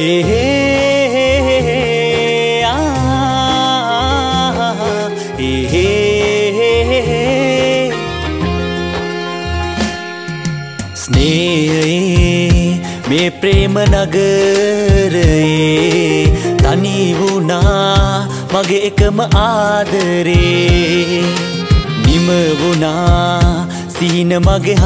ස්නේහයේ මේ ප්‍රේම නගරයේ තනි වුණා මගේ එකම ආදරේ නිම වුණා සිහින මගේ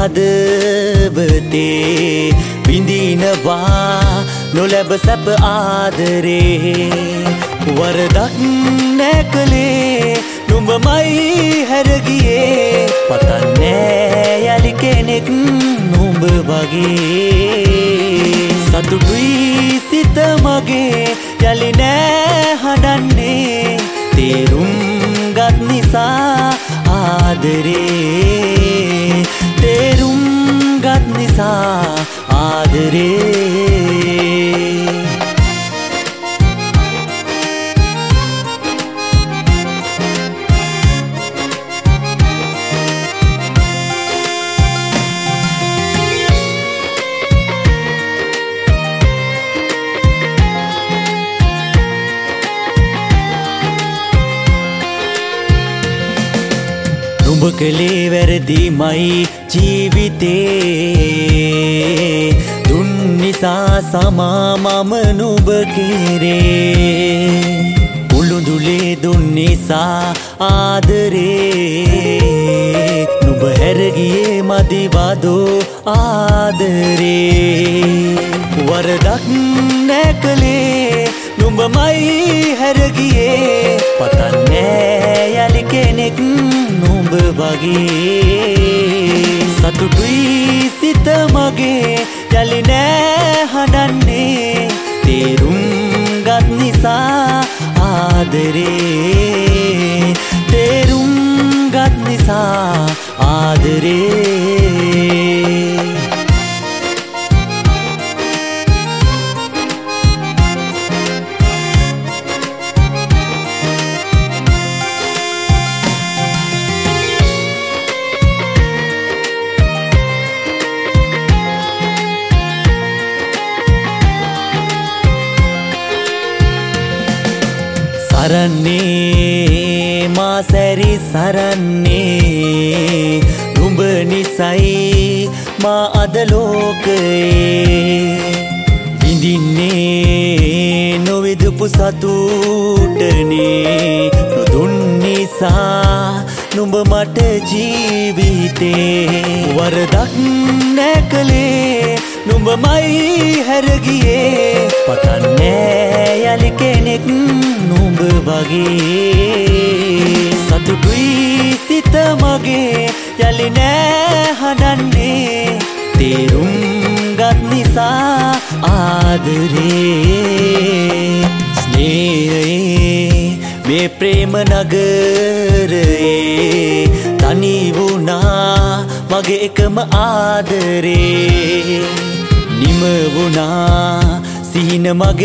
හදවතේ විඳිනවා නොලැබ සැප ආදරේ වරදක් නැකලේ නුඹමයි හැරගියේ පතන්නේ යලි කෙනෙක් නුඹ වගේ සතුටුයි සිත මගේ යලි නෑ හඬන්නේ තේරුම් ගත් නිසා ආදරේ තේරුම් ගත් නිසා ආදරේ නුඹ කලේ වැරදිමයි ජීවිතේ දුන් නිසා සමා මම නුඹ කෙරේ උළුඳුලේ දුන් නිසා ආදරේ නුඹ හැරගියේ මදිවදෝ ආදරේ වරදක් නැකලේ නුඹමයි හැරගියේ පතන්නේ යලි කෙනෙක් නුඹ වගේ සතුටුයි සිත මගේ යලි නෑ හඬන්නේ තේරුම් ගත් නිසා ආදරේ තේරුම් ගත් නිසා ආදරේ සරන්නේ මා සැරි සරන්නේ නුඹ නිසයි මා අද ලෝකයේ විඳින්නේ නොවිදපු සතුටනේ නොදුන් නිසා නුඹ මට ජීවිතේ වරදක් නැකලේ නුඹමයි හැරගියේ පතන්නේ යලි කෙනෙක් නුඹ වගේ සතුටුයි සිත මගේ යලි නෑ හඬන්නේ තේරුම් ගත් නිසා ආදරේ ස්නේහයේ මේ ප්‍රේම නගරයේ තනි වුණා මගේ එකම ආදරේ නිම වුණා සිහින මගේ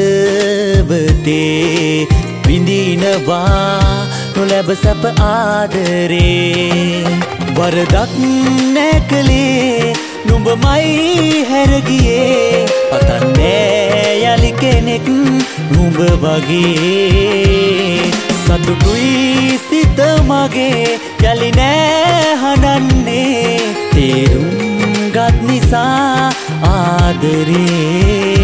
හදවතේ විඳිනවා නොලැබ සැප ආදරේ වරදක් නැකලේ නුඹමයි හැරගියේ පතන්නේ යලි කෙනෙක් නුඹ වගේ සතුටුයි සිත මගේ යලි නෑ හඬන්නේ තේරුම් ගත් නිසා ආදරේ